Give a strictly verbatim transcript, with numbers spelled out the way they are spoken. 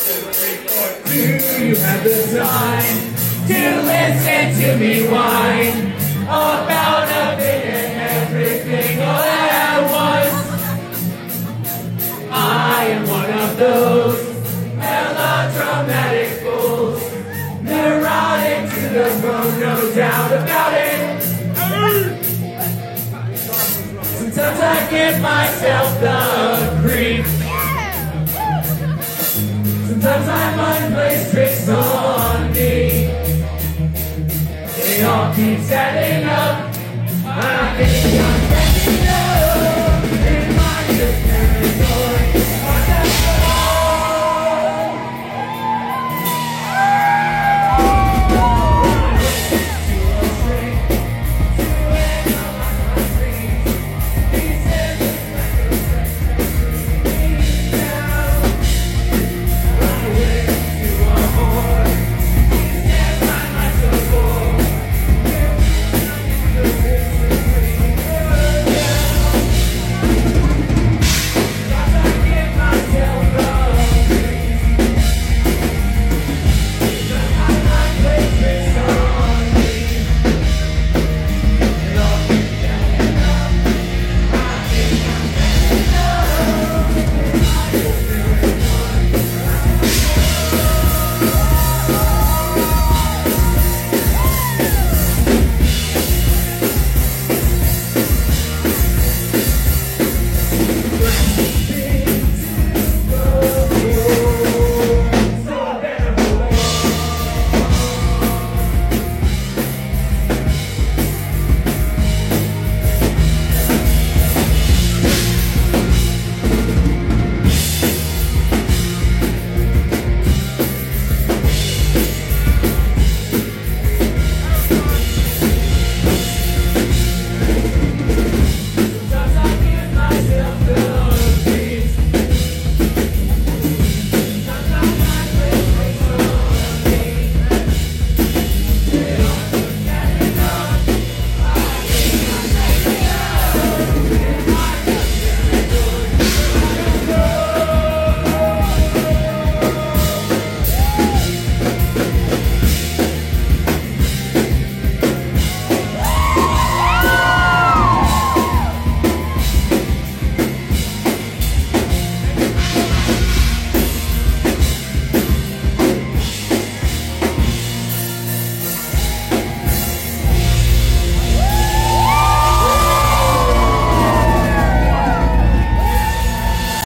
Do you have the time to listen to me whine about a bit and everything all at once? I am one of those melodramatic fools, neurotic to the bone, no doubt about it. Sometimes I give myself the creep. Sometimes my mind plays tricks on me. They all keep setting up. I think I'm